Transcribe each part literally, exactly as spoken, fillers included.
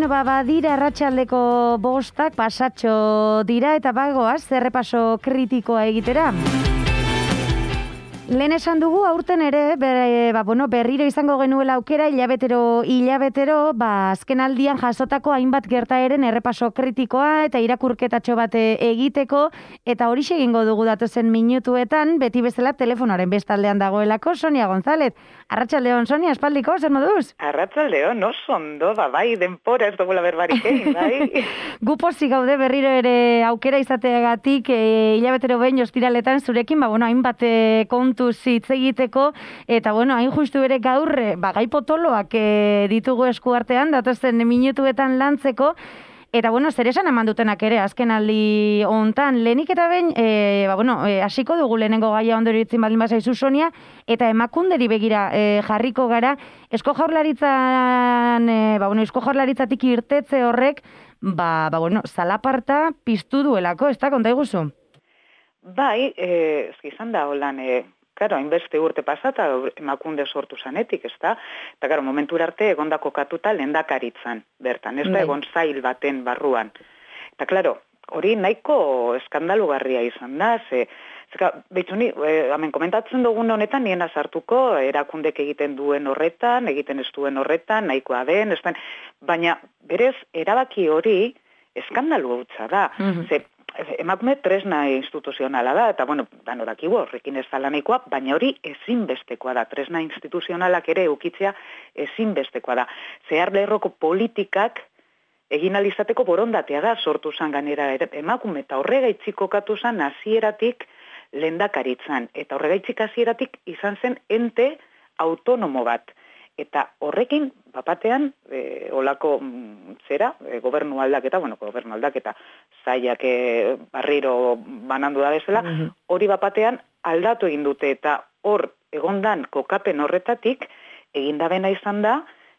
Bueno, ba, badira arratsaldeko bostak pasatxo dira eta bagoaz zerrepaso kritikoa egitera. Lehen esan dugu, aurten ere, ber, ba, bueno, berriro izango genuela aukera, hilabetero, hilabetero, ba, azken aldian jasotako hainbat gertaeren errepaso kritikoa eta irakurketatxo bat egiteko, eta hori egingo dugu datozen minutuetan, beti bezala telefonoaren bestaldean dagoelako, Sonia González. Arratsaldeon, Sonia, espaldiko, zer moduz? Arratsaldeon, oso ondo, ba, bai, denpora ez dugula berbarik egin, bai. Gu pozik gaude berriro ere aukera izateagatik, e, hilabetero behin ostiraletan zurekin, ba, bueno, hainbat e, kontu hitz egiteko, eta bueno, hain justu ere gaur, ba, gai potoloak e, ditugu eskuartean, datozen minutuetan lantzeko, eta bueno, zer esan eman dutenak ere, azken aldi hontan, lehenik eta behin, e, ba, bueno, e, hasiko dugu lehenengo gaia ondorio itzin baldin bazaizu, Sonia, eta emakunderi begira e, jarriko gara, Eusko Jaurlaritzan, e, ba, bueno, Eusko Jaurlaritzatik irtetze horrek, ba, ba, bueno, zalaparta piztu duelako, ez da, konta iguzu? Bai, e, izan da, holan, e, Karo, hainbeste urte pasata emakunde sortu zanetik, ez da? Eta, karo, momentura arte egondako katuta lehendakaritzan, bertan, ez da egon zail baten barruan. Eta, klaro, hori nahiko eskandalugarria izan da, ze, zeka, behitzu ni, e, hemen komentatzen dugun honetan, nien azartuko, erakundek egiten duen horretan, egiten ez duen horretan, nahikoa den, ez den, baina, berez, erabaki hori eskandalu hutsa da, mm-hmm. ze, emakume tresna instituzionala da, eta, bueno, danorakigu horrekin ez dala nahikoa, baina hori ezinbestekoa da, tresna instituzionalak ere ukitzea ezinbestekoa da. Zehar lerroko politikak egin alizateko borondatea da sortu zan ganera emakume, eta horregaitzik kokatu zan hasieratik lehendakaritzan, eta horregaitzik hasieratik izan zen ente autonomo bat. Eta horrekin, bapatean, e, olako m, zera, e, gobernu aldaketa, bueno, gobernu aldaketa, zaiak e, barriro banandu da bezala, mm-hmm. hori bapatean aldatu egin dute, eta hor, egondan kokapen horretatik, egindabena izan da,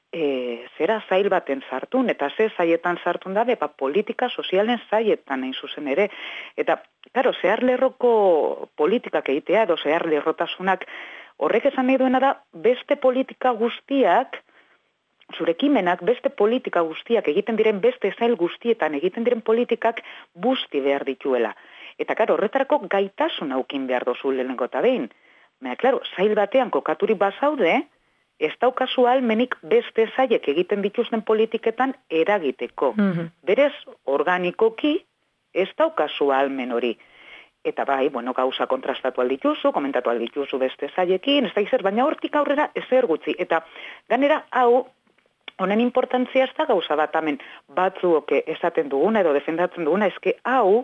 e, zera zail baten sartun, eta ze zaietan sartun da, bepa politika sozialen zaietan hain zuzen ere. Eta, karo, zehar lerroko politikak egitea, edo zehar lerrotasunak, horrek esan nahi duena da, beste politika guztiak, zure ekimenak, beste politika guztiak egiten diren, beste zail guztietan egiten diren politikak busti behar dituela. Eta, karo, horretarako gaitasun aukin behar dozu lehenengo eta behin. Baina, klaro, zail batean kokaturik bazaude, ez daukazu almenik beste zaiek egiten dituzten politiketan eragiteko. Mm-hmm. Berez, organikoki, ez daukazu almen hori. Eta bai, bueno, gauza kontrastatu aldituzu, komentatu aldituzu beste zaiekin, ez da izer, baina hortik aurrera ezer gutxi. Eta ganera, hau, honen importantzia ez da gauza bat, hemen batzuok esaten duguna edo defendatzen duguna, eske hau,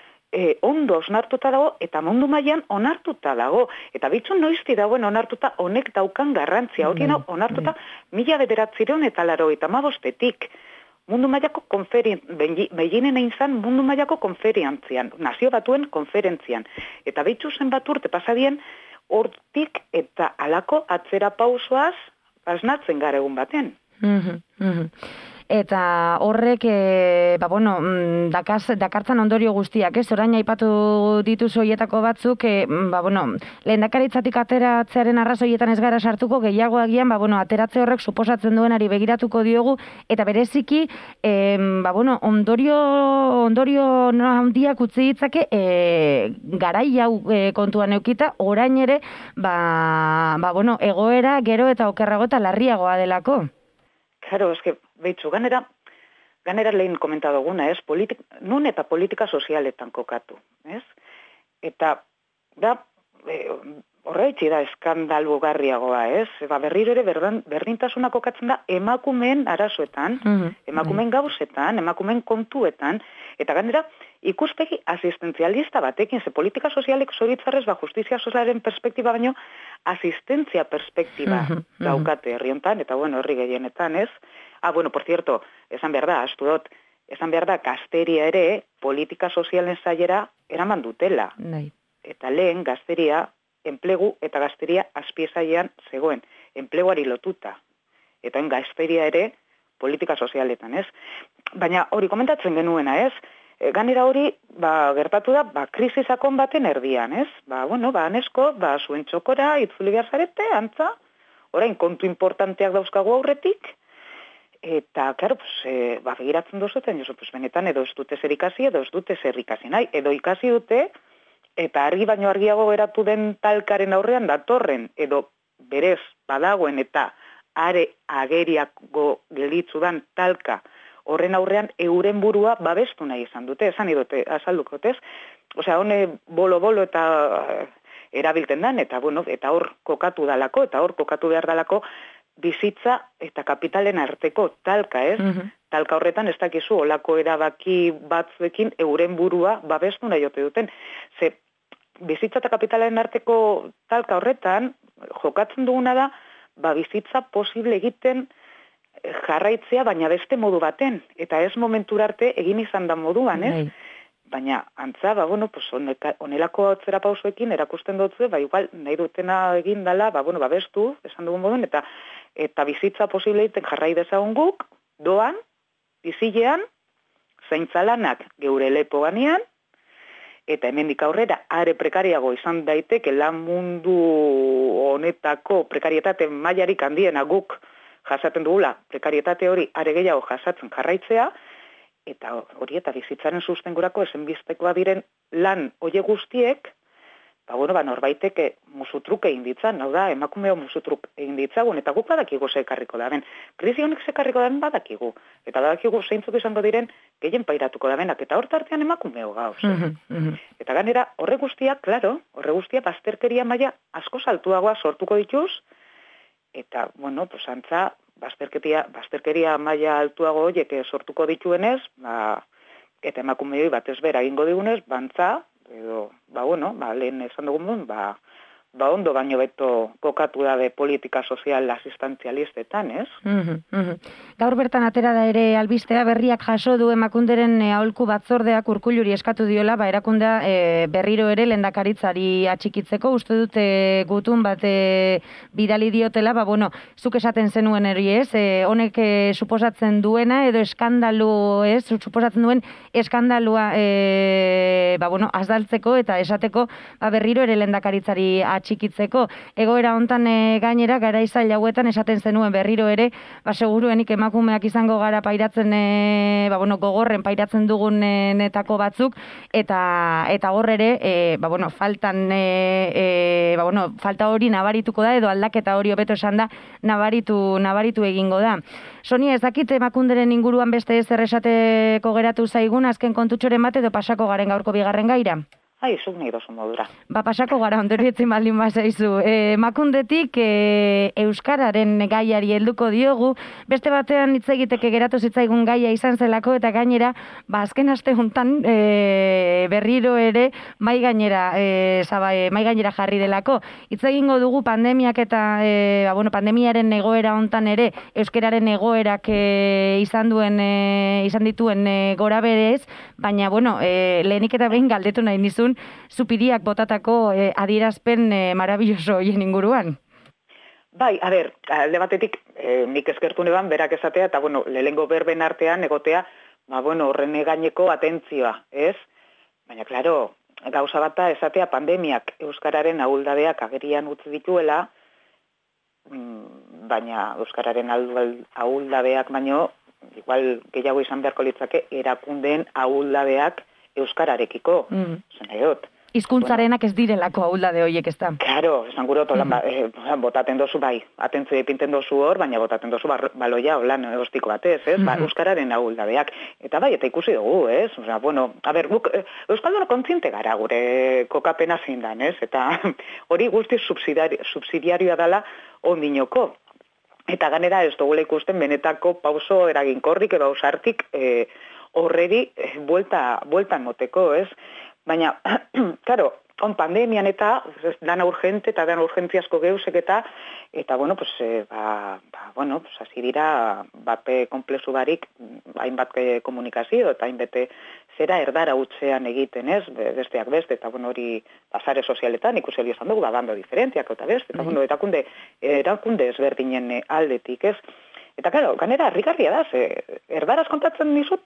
e, ondo onartuta dago, eta mundu mailan onartuta dago. Eta bitzu noizti dagoen onartuta honek daukan garrantzia, hori mm, onartuta mm. mila bederatzireun eta laro eta mabostetik. Mundu mailako konferentzian, behinen egin zan mundu mailako konferentzian, nazio batuen konferentzian. Eta behitzu zen bat urte pasadien, hortik eta alako atzera pausoaz pasnatzen gara egun baten. Mm-hmm, mm-hmm. Eta horrek, e, ba, bueno, dakaz, dakartzan ondorio guztiak, ez? Orain aipatu dituzu horietako batzuk, e, ba, bueno, lehendakaritzatik ateratzearen arrazoietan ez gara sartuko, gehiago agian, ba, bueno, ateratze horrek suposatzen duenari begiratuko diogu, eta bereziki, e, ba, bueno, ondorio, ondorio handiak utzi ditzake, e, garai hau e, kontuan eukita, orain ere, ba, ba, bueno, egoera gero eta okerrago eta larriagoa delako. Claro, es que, behitzu, ganera, ganera lehen komentadoguna, ez, politik, nun eta politika sozialetan kokatu, ez? Eta, da, e, horreitzi da eskandalu garriagoa, ez? Ba, berriro ere berdan, berdintasuna kokatzen da emakumeen arazoetan, mm-hmm. emakumeen gauzetan, emakumeen kontuetan, eta ganera, ikuspegi asistenzialista batekin, ze politika sozialek zoritzarrez, ba, justizia sozialaren perspektiba baino, asistentzia perspektiba mm-hmm. daukate herriontan, eta bueno, herri gehienetan, ez? Ah, bueno, por cierto, esan behar da, astu dut, esan behar da, gazteria ere, politika sozialen zailera eraman dutela. Nei. Eta lehen, gazteria, enplegu eta gazteria azpiezaian zegoen, enpleguari lotuta. Eta en gazteria ere, politika sozialetan, ez? Baina hori komentatzen genuena, ez? Ganera hori, ba, gertatu da, ba, krisisakon baten erdian, ez? Ba, bueno, ba, anesko, ba, zuen txokora, itzuli behar zarete, antza, orain kontu importanteak dauzkagu aurretik, eta, karo, pues, e, ba, begiratzen duzuten, jozu, pues, benetan, edo ez dute zer ikasi, edo ez dute zer ikasi nahi, edo ikasi dute, eta argi baino argiago geratu den talkaren aurrean datorren, edo berez badagoen eta are ageriago gelitzu dan talka horren aurrean euren burua babestu nahi izan dute, esan idute, azaldukotez. Osea, hone bolo-bolo eta erabilten dan, eta bueno, eta hor kokatu dalako, eta hor kokatu behar dalako bizitza eta kapitalen arteko talka, ez? Mm-hmm. Talka horretan ez dakizu, olako erabaki batzuekin euren burua babestu nahi ote duten. Ze, bizitza eta kapitalen arteko talka horretan, jokatzen duguna da, ba, bizitza posible egiten jarraitzea, baina beste modu baten. Eta ez momentura arte egin izan da moduan, ez? Nei. Baina, antza, ba, bueno, pues, onelako atzera pausoekin erakusten dutzu, ba, igual, nahi dutena egin dala, ba, bueno, ba, bestu, esan dugun moduen, eta eta bizitza posible egiten jarrai dezagun guk, doan, bizilean, zaintzalanak geure lepo ganean, eta hemendik aurrera, are prekariago izan daiteke lan mundu honetako prekarietate mailarik handiena guk jasaten dugula, prekarietate hori are gehiago jasatzen jarraitzea, eta hori eta bizitzaren sustengurako esenbiztekoa diren lan oie guztiek, ba, bueno, ba, norbaiteke musutruk egin ditzan, hau da, emakumeo musutruk egin ditzagun, eta guk badakigu zekarriko da ben. Krisi honek zekarriko da ben badakigu, eta badakigu zeintzuk izango diren gehien pairatuko da benak, eta hor tartean emakumeo gauz. Mm-hmm. Eta ganera, horre guztia, klaro, horre guztia bazterkeria maila asko saltuagoa sortuko dituz, eta, bueno, pues, antza, bazterkeria, bazterkeria maila altuago horiek sortuko dituenez, ba, eta emakumeoi batez bera egingo digunez, bantza, edo, ba, bueno, ba, lehen esan dugun, ba, ba, ondo baino beto kokatu da de politika sozial asistenzialistetan, ez? Mm-hmm, mm-hmm. Gaur bertan atera da ere albistea, berriak jaso du emakunderen e, aholku batzordeak Urkulluri eskatu diola, ba, erakundea e, berriro ere lehendakaritzari atxikitzeko, uste dute gutun bat e, bidali diotela, ba, bueno, zuk esaten zenuen hori, ez? E, honek e, suposatzen duena, edo eskandalu, ez? Suposatzen duen eskandalua, e, ba, bueno, azdaltzeko eta esateko, ba, berriro ere lehendakaritzari atxikitzeko. Egoera hontan e, gainera, garaizail hauetan esaten zenuen berriro ere, ba, seguruenik emakumeak izango gara pairatzen, e, ba, bueno, gogorren pairatzen dugunetako batzuk, eta eta hor ere, e, ba, bueno, faltan, e, e, ba, bueno, falta hori nabarituko da, edo aldaketa hori hobeto esan da, nabaritu, nabaritu egingo da. Sonia, ez dakit emakunderen inguruan beste ez erresateko geratu zaigun, azken kontutxoren bat edo pasako garen gaurko bigarren gaira? Ai, zuk nahi dozu modura. Ba, pasako gara, ondorietzen baldin bazaizu. E, makundetik e, Euskararen gaiari helduko diogu, beste batean hitz egiteke geratu zitzaigun gaia izan zelako, eta gainera, ba, azken aste hontan e, berriro ere mai gainera, e, zaba, e, mai gainera jarri delako. Hitz egingo dugu pandemiak eta, e, ba, bueno, pandemiaren egoera hontan ere, euskararen egoerak e, izan duen, e, izan dituen e, gora berez, baina, bueno, e, lehenik eta behin galdetu nahi nizun, zupiriak botatako eh, adierazpen eh, marabilloso hoien inguruan. Bai, a ber, alde batetik, eh, nik eskertu neban, berak esatea, eta bueno, lehengo berben artean egotea, ba, bueno, horren gaineko atentzioa, ez? Baina, klaro, gauza bata esatea pandemiak euskararen ahuldadeak agerian utzi dituela, baina euskararen ahuldadeak baino, igual gehiago izan beharko litzake, erakundeen ahuldadeak euskararekiko, mm. zen dut. Hizkuntzarenak bueno, ez direlako ahuldade horiek ez da. Claro, esan gure otolan, mm. ba, botaten dozu bai, atentzio epinten dozu hor, baina botaten dozu ba, baloia holan egostiko batez, ez? Mm-hmm. Ba, euskararen ahuldadeak. Eta bai, eta ikusi dugu, ez? Osea, bueno, a ber, guk, euskalduna kontziente gara gure kokapena zein dan, ez? Eta hori guzti subsidiari, subsidiarioa dela ondinoko. Eta ganera ez dugula ikusten benetako pauso eraginkorrik edo ausartik eh, horreri buelta, bueltan moteko, ez? Baina, claro, on pandemian eta dana urgente eta dana urgentziasko geusek eta, eta bueno, pues, eh, ba, ba, bueno, pues, hasi dira bape komplezu barik, hainbat komunikazio eta hainbete zera erdara utzean egiten, ez? Besteak beste, eta bueno, hori pasare sozialetan ikusi hori esan dugu, badando diferentziak eta beste, eta bueno, erakunde, erakunde ezberdinen aldetik, ez? Eta, claro, ganera, harrigarria da, ze, erdaraz kontatzen dizute,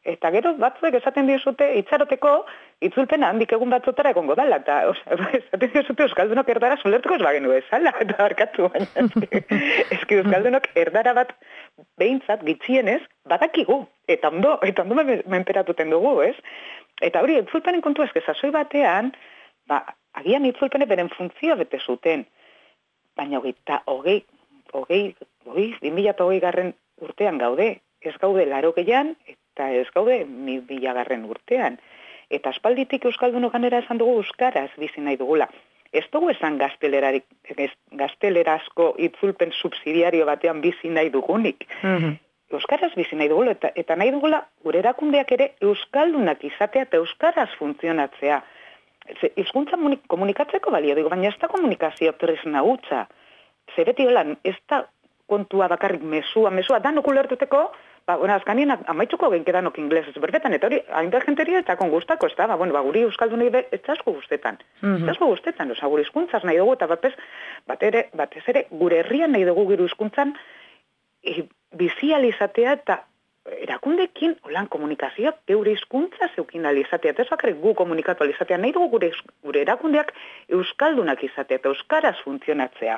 eta gero batzuek esaten dizute itxaroteko itzulpena handik egun batzutara egongo dala, eta esaten dizute Euskaldunok erdara solertuko ez bagenu bezala, eta barkatu baina. Eski Euskaldunok erdara bat behintzat gitxienez badakigu, eta ondo, eta ondo menperatuten dugu, ez? Eta hori, itzulpenen kontu ezke, sasoi batean, ba, agian itzulpene beren funtzioa bete zuten, baina hogei, eta hogei, hogei, hogei, bimila eta hogei garren urtean gaude, ez gaude laro gehian, eta ez gaude mila garren urtean. Eta aspalditik Euskaldunok ganera esan dugu euskaraz bizi nahi dugula. Ez dugu esan gaztelerarik, gaztelerazko itzulpen subsidiario batean bizi nahi dugunik. Mm-hmm. Euskaraz bizi nahi dugula, eta, eta nahi dugula gure erakundeak ere euskaldunak izatea eta euskaraz funtzionatzea. Hizkuntza komunikatzeko balio dugu, baina ez da komunikazio tresna hutsa. Ze beti holan, ez da kontua bakarrik mesua, mesua, danok ulertuteko, ba, bueno, azkanien amaitzuko genkedanok inglesez berbetan, eta hori, hainda jenteria eta kongustako, ez da, ba, bueno, ba, guri euskaldunei ez asko guztetan. Mm-hmm. Ez asko guztetan, oza, guri hizkuntzaz nahi dugu, eta batez, bat ere, batez ere, gure herrian nahi dugu gure hizkuntzan e, bizializatea eta erakundekin, holan, komunikazioak geure hizkuntza zeukin alizatea, eta ez bakarrik gu komunikatu alizatea, nahi dugu gure, gure erakundeak euskaldunak izatea, eta euskaraz funtzionatzea.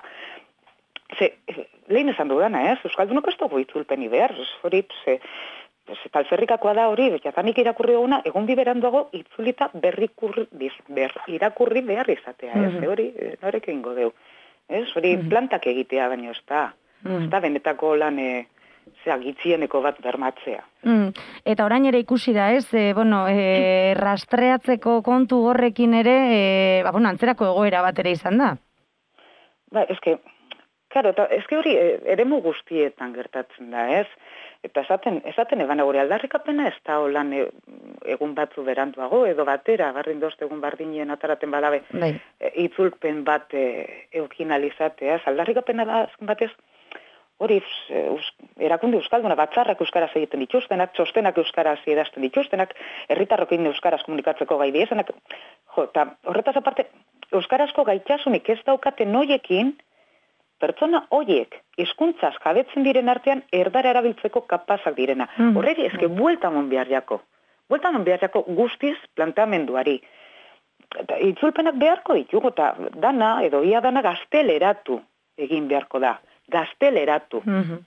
Ze, lehen esan dudana, ez? Euskaldunok ez dugu itzulpeni behar, hori, ze, eta alferrikakoa da hori, jatanik irakurri duguna, egun biberanduago itzulita berrikurri, ber, irakurri behar izatea, ez? Mm-hmm. Hori, horrek egingo deu. Ez? Hori, mm-hmm. plantak egitea, baina ez da, mm-hmm. ez da benetako lan, e, zera, gitxieneko bat bermatzea. Mm. Eta orain ere ikusi da, ez? E, bueno, e, rastreatzeko kontu horrekin ere, e, ba, bueno, antzerako egoera bat ere izan da. Ba, eske, Claro, eta ezke hori eremu guztietan gertatzen da, ez? Eta esaten, esaten eban gure aldarrikapena ez da holan e, egun batzu beranduago, edo batera, barrin dozt egun bardinien ataraten badabe, bai. e, itzulpen bat e, eukin alizatea, aldarrikapena da azken batez, hori e, us, erakunde euskalduna batzarrak euskaraz egiten dituztenak, txostenak euskaraz edazten dituztenak, herritarrokin euskaraz komunikatzeko gai diezenak, jo, eta horretaz aparte, euskarazko gaitasunik ez daukaten noiekin, pertsona hoiek hizkuntzaz jabetzen diren artean erdara erabiltzeko kapazak direna. Mm-hmm. Horregi, ezke, buelta mon behar jako. Buelta mon behar jako guztiz planteamenduari. Eta itzulpenak beharko ditugu, eta dana, edo ia dana gazteleratu egin beharko da. Gazteleratu. Mm-hmm.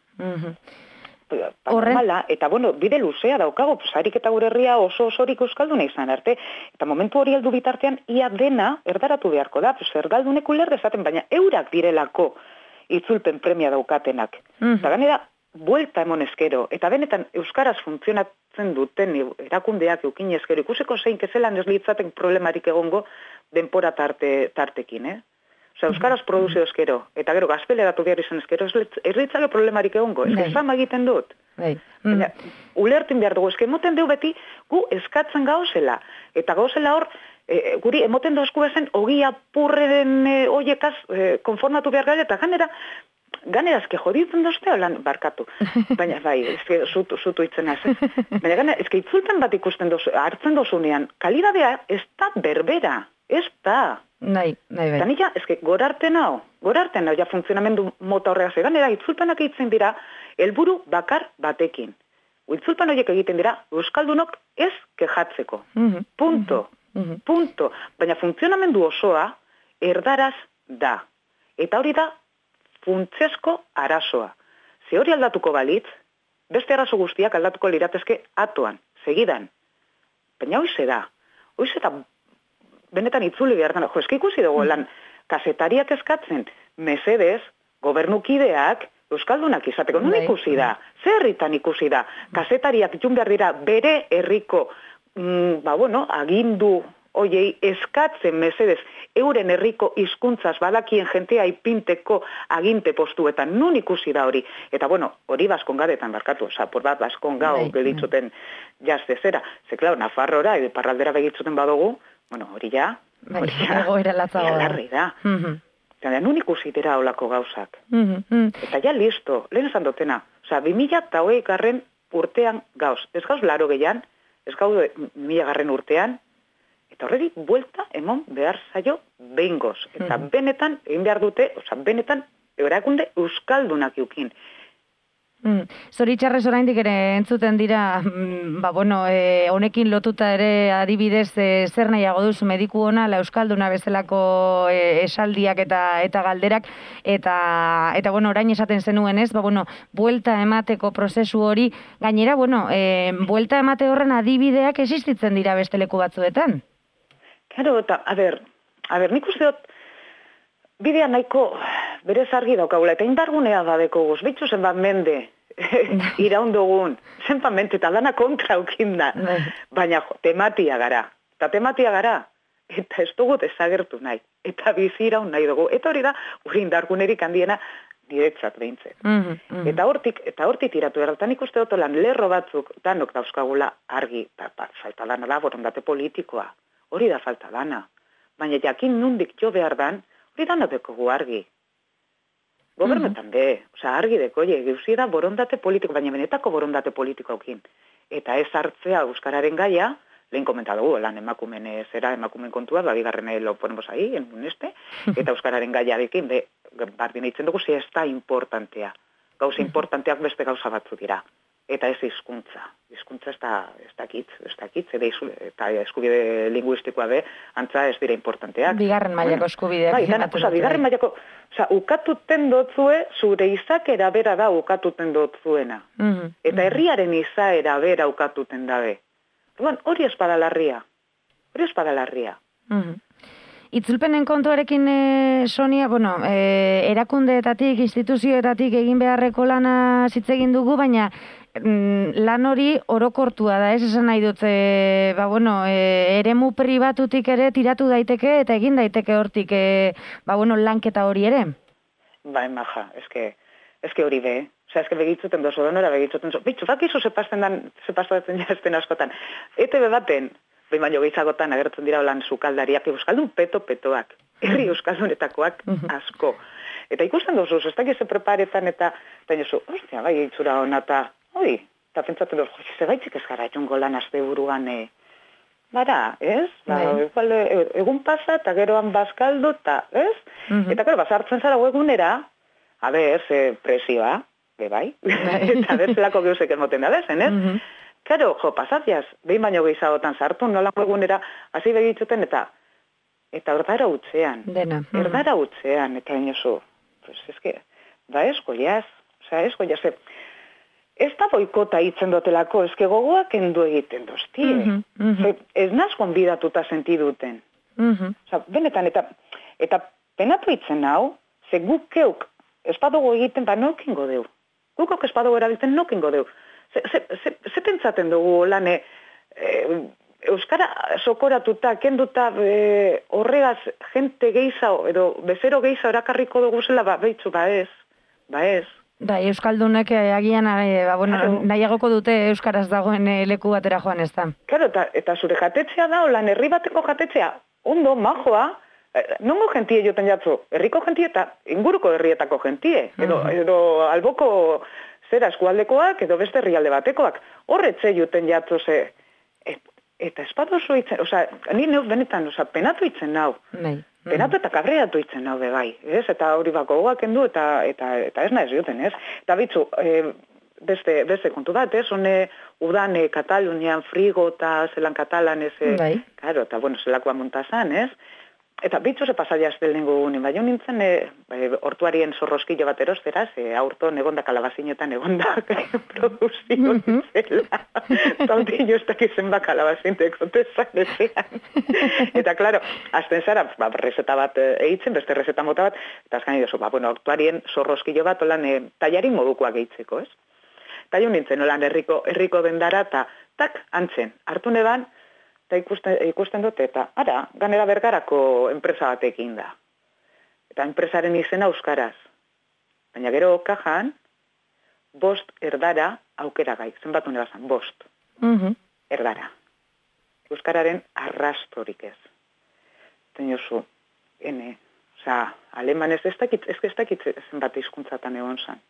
Mm-hmm. Normala, eta bueno, bide luzea daukago, zarik eta gure herria oso osorik euskalduna izan arte, eta momentu hori heldu bitartean, ia dena erdaratu beharko da, ergaldunek uler dezaten, baina eurak direlako itzulpen premia daukatenak. Mm. Eta ganera, buelta emon eskero, eta benetan euskaraz funtzionatzen duten erakundeak eukin eskero, ikuseko zein kezelan ez litzaten problemarik egongo denpora tarte, tartekin, eh? Osa, euskaraz produzio eskero, eta gero gazteleratu behar izan eskero, ez litzake problemarik egongo, ez ezan egiten dut. Mm. Baina, ulertin behar dugu, eske emoten deu beti, gu eskatzen gauzela, eta gauzela hor, E, guri emoten dozku bezen, ogi apurren e, oiekaz e, konformatu behar gara, eta ganera, ganera ezke joditzen dozte, holan barkatu. Baina, bai, ezke zutu, zutu itzen az. Baina, ganera, ezke itzulpen bat ikusten dozu, hartzen dozunean, kalidadea ez da berbera, ez da. Nahi, nahi, bai. Eta nika, ezke, gorarten hau, gorarten hau, ja funtzionamendu mota horregaz, ganera, itzulpenak egiten dira, helburu bakar batekin. Itzulpen horiek egiten dira, euskaldunok ez kejatzeko. Mm-hmm. Punto. Mm-hmm. Punto. Baina funtzionamendu osoa erdaraz da. Eta hori da funtsezko arazoa. Ze hori aldatuko balitz, beste arazo guztiak aldatuko liratezke atoan, segidan. Baina hoize da. Hoize da benetan itzuli behar da. Jo, eski ikusi dugu lan, kazetariak eskatzen, mesedez, gobernukideak, euskaldunak izateko. Non ikusi da? Zer herritan ikusi da? Kazetariak jun behar dira bere herriko Mm, ba, bueno, agindu oiei eskatzen mesedez euren herriko hizkuntzaz badakien jentea ipinteko aginte postuetan, nun ikusi da hori. Eta, bueno, hori baskongadetan barkatu, oza, por bat baskongao gelitzuten jaztezera. Ze, klar, Nafarrora, edo parraldera begitzuten badugu, bueno, hori ja, hori ja, larri da. Eta, nun ikusi dira olako gauzak. Eta ja, listo, lehen esan dutena, oza, bi mila eta hogei garren urtean gauz, ez gauz laro gehian, ez gaude mila garren urtean, eta horredi buelta emon behar zaio behingoz. Eta mm-hmm. benetan, egin behar dute, oza, benetan, erakunde euskaldunak eukin. Mm. Zoritxarrez oraindik ere entzuten dira, mm, ba, bueno, e, honekin lotuta ere adibidez e, zer nahiago duzu mediku ona, la euskalduna bezalako e, esaldiak eta eta galderak, eta, eta bueno, orain esaten zenuen ez, ba, bueno, buelta emateko prozesu hori, gainera, bueno, e, buelta emate horren adibideak existitzen dira beste leku batzuetan. Claro, eta, a ber, a ber, nik uste dut, bidea nahiko berez argi daukagula, eta indargunea badeko guz, bitxu zenbat mende iraundugun, zenbat mente, eta dana kontra aukinda, baina jo, tematia gara, eta tematia gara, eta ez dugu desagertu nahi, eta bizi iraun nahi dugu, eta hori da, hori indargunerik handiena, niretzat behintzen. Mm -hmm. Eta hortik, eta hortik tiratu erratan ikuste dut lan lerro batzuk, danok dauzkagula argi, eta ba, falta dana da, borondate politikoa, hori da falta dana, baina jakin nundik jo behar dan, hori dana dekogu argi. Gobernetan mm -hmm. be, oza, argi deko, oie, geuzi da borondate politiko, baina benetako borondate politikoekin. Eta ez hartzea euskararen gaia, lehen komentadugu, lan emakumen zera, emakumen kontua, ba, bigarren lo ponemos ahí, en un este, eta euskararen gaiarekin, be, bardin eitzen dugu, ze ez da importantea. Gauza importanteak beste gauza batzu dira. Eta ez hizkuntza. Hizkuntza ez da, ez dakitz, ez dakitz, eta eskubide linguistikoa be, antza ez dira importanteak. Bigarren mailako eskubideak. Bai, dana, oza, bigarren mailako, oza, ukatuten dotzue, zure izakera bera da ukatuten dotzuena. Mm -hmm. Eta herriaren izaera bera ukatuten dabe. Duan, hori espadalarria. Hori espadalarria. Mm -hmm. Itzulpenen kontuarekin, e, Sonia, bueno, e, erakundeetatik, instituzioetatik egin beharreko lana zitzegin dugu, baina mm, lan hori orokortua da, ez esan nahi dut, e, ba, bueno, e, eremu pribatutik ere tiratu daiteke eta egin daiteke hortik, e, ba, bueno, lanketa hori ere? Ba, emaja, eske, eske hori be, osea, eske begitzuten dozu, donora begitzuten dozu, bitxu, bakizu zepasten dan, zepasten jazten askotan, E T B baten, behin baino gehiagotan agertzen dira lan sukaldariak, euskaldun peto-petoak, herri euskaldunetakoak asko. Eta ikusten dozu, ez dakiz preparetan eta, eta niozu, ostia, bai, eitzura hona, eta, oi, eta pentsatzen dozu, ze gaitzik ez gara jongo lan azte buruan, e, bara, ez? Ba, igual, e, egun pasa, eta geroan bazkaldu, eta, ez? Mm -hmm. Eta, gero, bazartzen zara egunera, a ber, ze presioa, be bai, eta bezalako geuzek emoten da bezen, ez? Mm -hmm. Karo, jo, pasaziaz, behin baino gehiagotan sartu, nolango egunera, hasi begitzuten, eta eta erdara utzean. Dena. Erdara utzean, eta inozu, pues, eske, ba esko jaz, oza, esko jaz, ez da boikota hitzen dotelako, eske gogoak endu egiten doztie. Mm -hmm. Ez naz konbidatuta sentiduten. Mm -hmm. Oza, benetan, eta, eta penatu hitzen hau, ze gukeuk espadugu egiten, ba nokingo deu. Gukok espadugu erabiltzen nokingo deu. Ze, ze, ze, ze pentsaten dugu lan, e, e, euskara sokoratuta, kenduta e, horregaz jente gehiza, edo bezero gehiza erakarriko dugu zela, ba, behitzu, ba ez, ba ez. Ba, euskaldunek agian, ba, bueno, claro. Nahiagoko dute euskaraz dagoen leku batera joan ez da. Claro, eta, eta zure jatetzea da, lan herri bateko jatetzea, ondo, majoa, nongo gentie joten jatzu, herriko gentie eta inguruko herrietako gentie, edo, uh-huh. edo alboko zera eskualdekoak edo beste herrialde batekoak. Horretze juten jatzu ze, et, eta espadozu itzen, oza, ni neu benetan, oza, penatu itzen nau. Nei. Penatu eta kabreatu itzen nau bebai, ez? Eta hori bako goak endu eta, eta, eta ez nahez juten, ez? Eta bitzu, e, beste, beste kontu bat, ez? Hone, udan e, Katalunian frigo eta zelan katalan, ez? E, bai. Claro, eta bueno, zelakoa montazan, ez? Eta bitzu ze pasaia aztel nengo gunin, bai nintzen e, e, ortuarien zorroskillo bat erostera, ze aurto negonda kalabazinetan negonda produzio zela. Tauti joztak izen ba kalabazintek zotezan ezean. Eta, klaro, azten zara, ba, rezeta bat eitzen, beste rezeta mota bat, eta azkan idozu, ba, bueno, ortuarien zorroskillo bat, olan, e, taiarin modukoak eitzeko, ez? Eta jo nintzen, olan, herriko, herriko dendara, eta tak, antzen, hartu neban, eta ikusten, ikusten dute, eta ara, ganera bergarako enpresa batekin da. Eta enpresaren izena euskaraz. Baina gero kajan, bost erdara aukeragai, zenbatu nebazan, bost. Mm-hmm. Erdara. Euskararen arrastorik ez. Teniozu, ene, oza, alemanez ez dakit, ez ez dakit zenbat hizkuntzatan egon zan.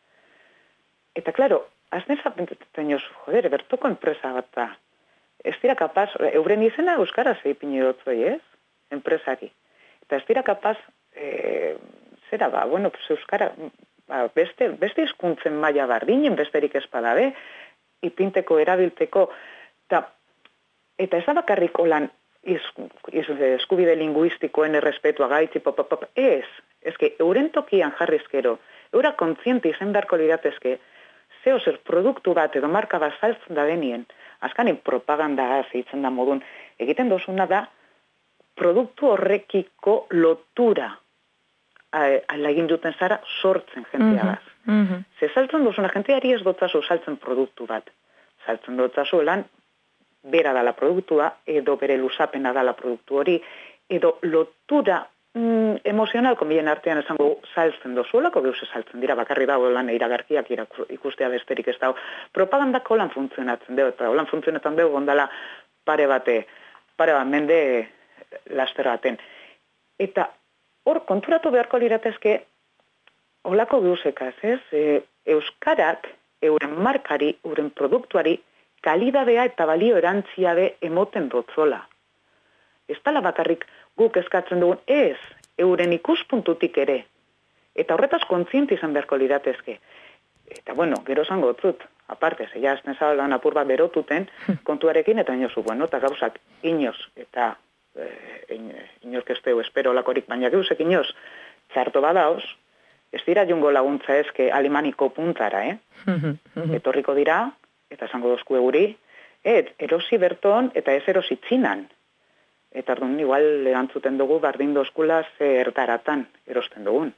Eta, klaro, azten zapentetan jozu, joder, bertoko enpresa bat da. Ez dira kapaz, euren izena euskaraz eipin edotzoi, ez? Enpresari. Eta ez dira kapaz, e, zera ba, bueno, pues euskara, ba, beste, beste hizkuntzen maila bardinen, besterik ez badabe, ipinteko, erabilteko, eta, eta ez da bakarrik olan iz, iz, eskubide linguistikoen errespetua gaitzi, pop, pop, pop, ez, ezke, euren tokian jarrizkero, eura kontziente izen beharko liratezke, zeo zer produktu bat edo marka bat saltzen da denien, azkanen propaganda zeitzen da modun, egiten dozuna da, produktu horrekiko lotura ala egin duten zara sortzen jenteagaz. Mm -hmm. Ze saltzen duzuna jenteari ez dotzazu saltzen produktu bat. Saltzen dotzazu lan bera dala produktua, edo bere luzapena dala produktu hori, edo lotura mm, emozional konbien artean esango saltzen dozuelako geuse saltzen dira, bakarri dago lan iragarkiak ikustea besterik ez dago. Propagandako lan funtzionatzen dugu, eta lan funtzionatzen dugu gondala pare bate, pare bat mende laster baten. Eta hor, konturatu beharko liratezke, holako geusekaz, ez? E, Euskarak, euren markari, euren produktuari, kalidadea eta balio erantzia be emoten dotzola. Ez tala bakarrik guk eskatzen dugun, ez, euren ikuspuntutik ere. Eta horretaz kontzienti izan beharko liratezke. Eta bueno, gero zango otzut, aparte, zeia azten zabelan apur bat berotuten, kontuarekin, eta inozu, bueno, eta gauzak inoz, eta inork ez teu espero lakorik, baina geusek inoz txarto badaoz, ez dira jungo laguntza ezke alimaniko puntara, eh? Etorriko dira, eta esango dozku eguri, et, erosi berton eta ez erosi txinan. Eta orduan, igual erantzuten dugu bardin dozkula zertaratan erosten dugun.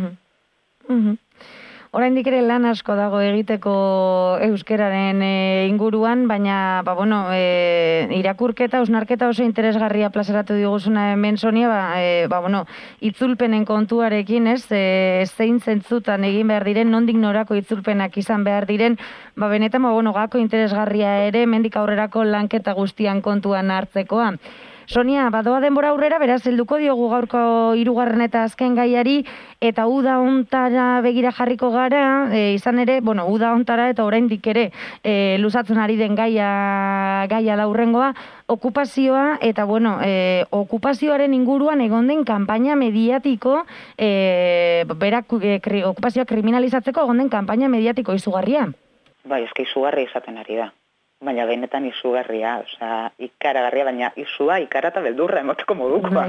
Oraindik ere lan asko dago egiteko euskeraren e, inguruan, baina ba, bueno, e, irakurketa, osnarketa oso interesgarria plazaratu diguzuna hemen Sonia, ba, e, ba, bueno, itzulpenen kontuarekin, ez, e, zein zentzutan egin behar diren, nondik norako itzulpenak izan behar diren, ba, benetan, ba, bueno, gako interesgarria ere, mendik aurrerako lanketa guztian kontuan hartzekoa. Sonia, badoa denbora aurrera, beraz, helduko diogu gaurko hirugarren eta azken gaiari, eta uda ontara begira jarriko gara, e, izan ere, bueno, uda ontara eta oraindik ere e, luzatzen ari den gaia, gaia laurrengoa, okupazioa, eta bueno, e, okupazioaren inguruan egon den kanpaina mediatiko, e, berak e, kri, okupazioa kriminalizatzeko egon den kanpaina mediatiko izugarria. Bai, eske izugarria izaten ari da. Baina benetan izugarria, osea, ikaragarria, baina izua, ikara eta beldurra emoteko modukoa.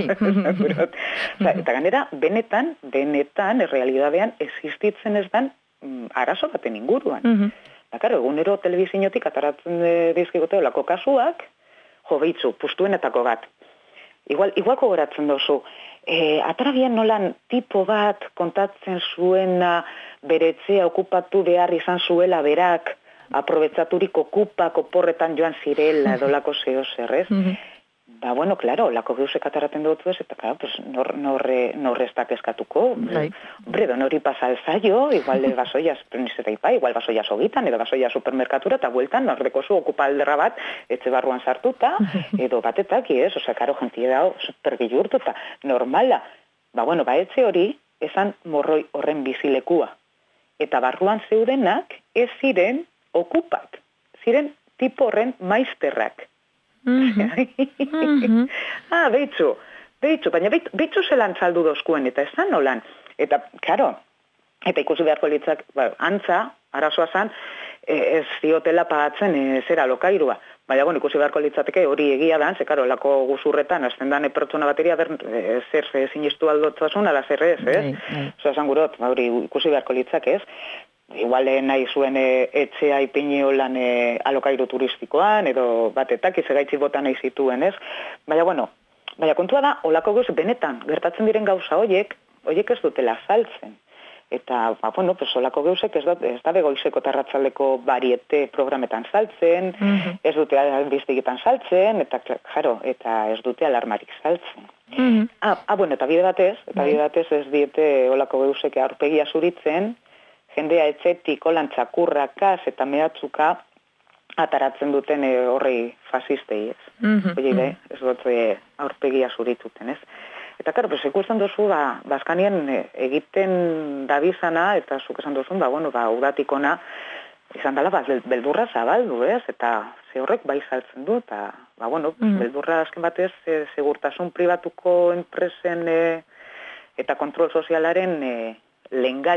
Osa, eta ganera, benetan, benetan, errealidadean, existitzen ez dan mm, arazo baten inguruan. Mm -hmm. Da, karo, egunero telebizinotik ataratzen dizkigote olako kasuak, jo, behitzu, pustuenetako bat. Igual, igual kogoratzen dozu, e, atarabian nolan tipo bat kontatzen zuena beretzea okupatu behar izan zuela berak, aprobetzaturik okupak oporretan joan zirela edolako zeo zer, ez? Mm -hmm. Ba, bueno, claro, lako geusek ataraten dutu ez, eta, claro, pues, nor, norre, norrestak eskatuko. Right. Hombre, donori pasalzaio, igual basoiaz, prenizeta ipa, igual basoiaz ogitan, edo basoiaz supermerkatura, eta bueltan, nordeko zu okupalderra bat, etxe barruan sartuta, edo batetak, ez? Osea, karo, jentie dago, supergilurtu, eta normala. Ba, bueno, ba, etxe hori, esan morroi horren bizilekua. Eta barruan zeudenak, ez ziren okupak, ziren tipo horren maizterrak. Mm-hmm. Mm-hmm. ah, behitzu, behitzu, baina behitzu zelan txaldu dozkuen, eta esan nolan. Eta, karo, eta ikusi beharko litzak, ba, antza, arazoa zan, ez diotela pagatzen e, zera lokairua. Baina, bueno, ikusi beharko litzateke hori egia dan, ze, karo, lako guzurretan, azten dane pertsona bateria, ber, e, zer e, sinistu aldotzasun, ala zer ez, ez? Osa, esan gurot, hori ikusi beharko litzak, ez? Igual nahi zuen e, etxea ipini holan e, alokairu turistikoan, edo batetak izegaitzi bota nahi zituen, ez? Baina, bueno, baina kontua da, olako gauz benetan, gertatzen diren gauza hoiek, hoiek ez dutela saltzen. Eta, ba, bueno, pues, olako gauzek ez da, ez da begoizeko tarratzaleko bariete programetan saltzen, mm-hmm. ez dute albiztigitan saltzen, eta, jaro, eta ez dute alarmarik saltzen. Mm-hmm. ah, ah, bueno, eta bide batez, eta bide batez ez diete olako gauzek aurpegia zuritzen, jendea etxetik holan txakurrakaz eta mehatzuka ataratzen duten e, horrei fasistei, ez? Mm-hmm. Oie, be, ez dute aurpegia zurituten, ez? Eta, karo, pues, ikusten duzu, ba, bazkanien e, egiten dabizana, eta zuk esan duzun, ba, bueno, ba, udatikona, izan dela, ba, beldurra zabaldu, ez? Eta ze horrek bai saltzen du, eta, ba, bueno, mm-hmm. beldurra azken batez, e, segurtasun pribatuko enpresen e, eta kontrol sozialaren e, lengaia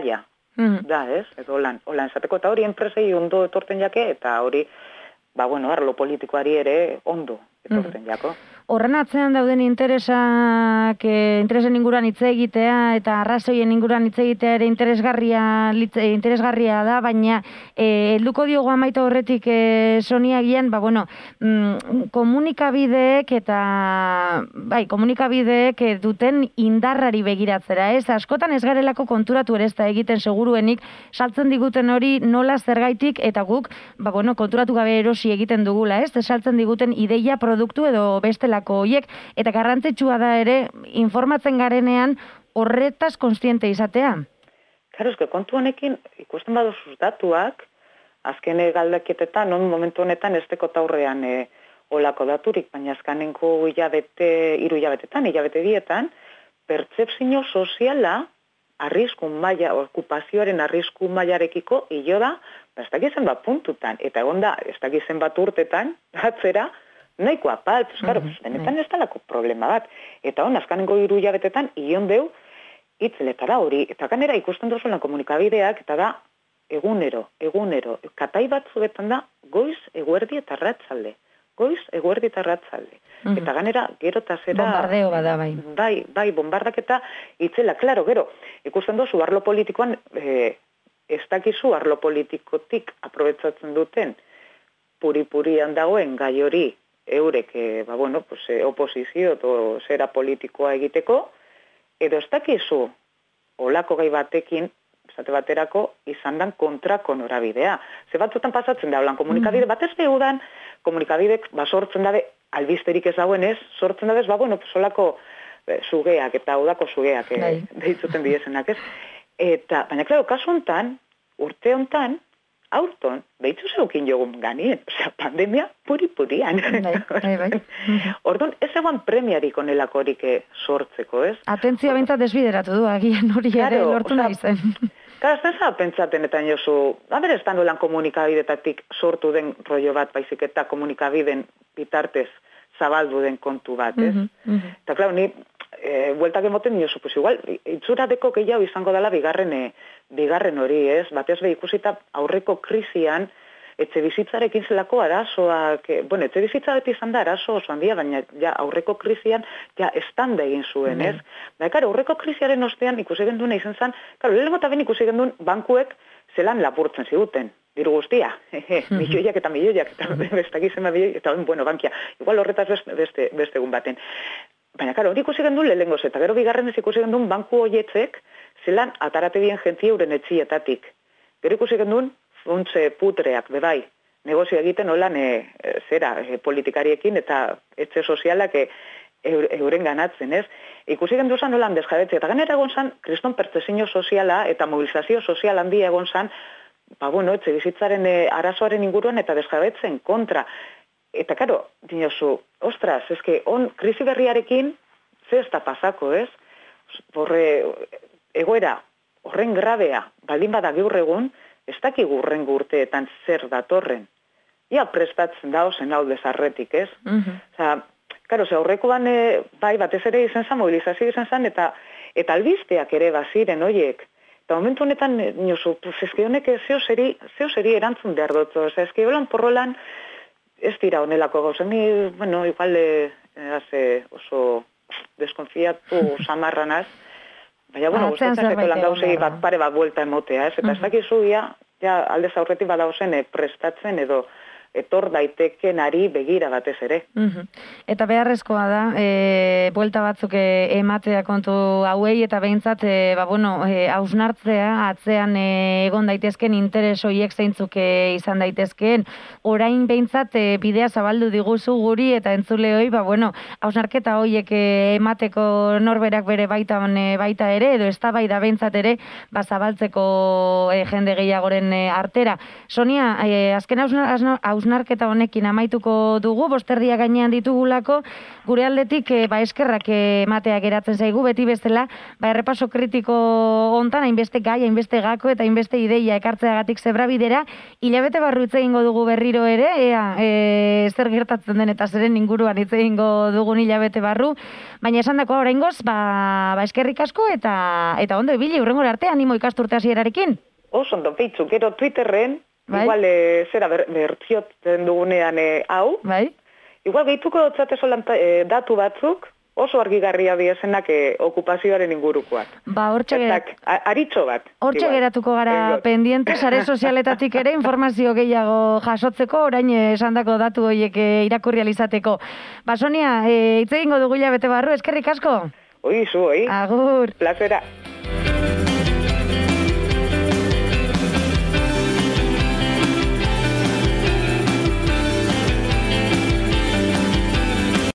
Mm. Da, ez? Edo lan, holan esateko, eta hori enpresei ondo etorten jake, eta hori, ba, bueno, arlo politikoari ere ondo etorten jako. Horren atzean dauden interesak, e, interesen inguruan hitz egitea eta arrazoien inguruan hitz egitea ere interesgarria, interesgarria da, baina e, helduko diogu amaita horretik e, Soniagian, ba, bueno, mm, komunikabideek eta, bai, komunikabideek duten indarrari begiratzera, ez? Askotan ez garelako konturatu ere ez da egiten seguruenik, saltzen diguten hori nola zergaitik eta guk, ba, bueno, konturatu gabe erosi egiten dugula, ez? Saltzen diguten ideia, produktu edo bestela hoiek, eta garrantzitsua da ere informatzen garenean horretaz kontziente izatea. Claro, eske kontu honekin ikusten baduzuz datuak, azken galdeketetan, non momentu honetan ez deko taurrean e, olako daturik, baina azkanenko hilabete, hiru hilabetetan, hilabete dietan, pertzepzio soziala arrisku maila, okupazioaren arrisku mailarekiko hilo da, ba, ez dakizen bat puntutan, eta egon da, ez dakizen bat urtetan, atzera, nahiko apal, pues, claro, pues, benetan ez talako problema bat. Eta hon, azkanengo hiru hilabetetan, ion deu, itzeletara hori, eta ganera ikusten dozuelan komunikabideak, eta da, egunero, egunero, katai batzuetan da, goiz, eguerdi eta ratzalde. Goiz, eguerdi eta ratzalde. Mm. Eta ganera, gero eta zera... Bombardeo bada, bai. Bai, bai, bombardak eta itzela, klaro, gero, ikusten dozu, arlo politikoan, eh, ez dakizu arlo politikotik aprobetzatzen duten, puri-purian dagoen gai hori, eurek, eh, ba, bueno, pues, eh, oposizio edo zera politikoa egiteko, edo ez dakizu olako gai batekin, esate baterako, izan dan kontrako norabidea. Ze batzutan pasatzen da, holan komunikabide, mm. batez behudan, komunikabidek, ba, sortzen dabe, albisterik ez dauen ez, sortzen dabez, ba, bueno, pues, olako eh, sugeak, eta udako sugeak, eh, deitzuten diezenak, ez? Eta, baina, klaro, kasu hontan, urte hontan, aurton, behitzu zeukin jogun ganien, osea, pandemia puri-purian. Bai, bai. Orduan, ez eguan premiarik onelakorik sortzeko, ez? Atentzioa bintzat desbideratu du, agian hori ere lortu nahi zen. Gara, ez da pentsaten eta niozu, haber ez da nolan komunikabidetatik sortu den rollo bat, baizik eta komunikabiden bitartez zabaldu den kontu bat, ez? Eta, klar, ni, e, bueltak emoten niozu, pues igual, itzurateko gehiago izango dela bigarren, e, bigarren hori, ez? Batez be ikusita aurreko krisian, etxe bizitzarekin zelako arazoak, bueno, etxe bizitza beti izan da arazo oso handia, baina ja, aurreko krisian ja estanda egin zuen, ez? Mm. Baina, karo, aurreko krisiaren ostean ikusi genduen izan zen, karo, lehenengo eta ben ikusi genduen bankuek zelan lapurtzen ziguten, diru guztia, milioiak eta milioiak, eta bestak izan milioi, eta bueno, bankia, igual horretaz beste, beste, beste egun baten. Baina, karo, hori ikusi genduen lehenengoz, eta gero bigarren ez ikusi genduen banku hoietzek, zelan atarate bien jentia euren etxietatik. Gero ikusi genduen, funtze putreak, bebai, negozio egiten holan e, e, zera e, politikariekin eta etxe sozialak e, euren ganatzen, ez? Ikusi gendu zan holan desjabetzea, eta ganera egon zan, kriston pertzezio soziala eta mobilizazio sozial handia egon zan, ba, bueno, etxe bizitzaren e, arazoaren inguruan eta desjabetzen kontra. Eta, karo, dinosu, ostras, eske, on, krisi berriarekin, ze ez da pasako, ez? Horre, egoera, horren grabea, baldin bada gaur egun, ez dakigu hurrengo urteetan zer datorren. Ia prestatzen da ozen hau desarretik, ez? Mm-hmm. Osa, karo, ze aurrekoan, e, bai, batez ere izan zan, mobilizazio izan zan, eta, eta albizteak ere baziren, oiek. Eta momentu honetan, niozu, pues, ezki honek zeo zeri, zeo zeri erantzun behar dut. Osa, ezki holan porrolan, ez dira honelako gauza. Ni, bueno, igual, e, e, oso deskonfiatu samarranaz, baina, bueno, gustatzeko lan gauzei bat pare bat buelta emotea, ez? Eta ez dakizu, ja, ja, aldez aurretik badauzen e, prestatzen edo etor daiteken ari begira batez ere. Mm-hmm. Eta beharrezkoa da, e, buelta batzuk e, ematea kontu hauei, eta behintzat, e, ba, bueno, e, hausnartzea, atzean e, egon daitezken interes horiek zeintzuk e, izan daitezkeen, orain behintzat e, bidea zabaldu diguzu guri eta entzuleoi, ba, bueno, hausnarketa horiek e, emateko norberak bere baita, e, baita ere, edo eztabaida behintzat ere, ba, zabaltzeko e, jende gehiagoren e, artera. Sonia, e, azken hausnarketa hausnarketa honekin amaituko dugu, bosterdia gainean ditugulako, gure aldetik e, ba, eskerrak ematea geratzen zaigu, beti bestela, ba, errepaso kritiko hontan, hainbeste gai, hainbeste gako eta hainbeste ideia ekartzeagatik zebrabidera, hilabete barru hitz egingo dugu berriro ere, ea, e, zer gertatzen den eta zeren inguruan hitz egingo dugun hilabete barru, baina esan dako oraingoz, ba, ba, eskerrik asko eta, eta ondo ibili, hurrengora arte, animo ikasturte hasierarekin. Oso ondo, peitzu, gero Twitterren, bai? Igual, e, zera ber, bertzioten dugunean e, hau, bai? Igual gehituko dotzate solan e, datu batzuk, oso argigarria diezenak e, okupazioaren ingurukoak. Ba, hortxe gerat... Aritxo bat. Hortxe geratuko gara Engot. pendiente, sare sozialetatik ere informazio gehiago jasotzeko, orain esandako datu horiek irakurri alizateko. Ba, Sonia, e, hitz egingo dugu hilabete barru, eskerrik asko? Oi, zu, oi. Agur. Plazera.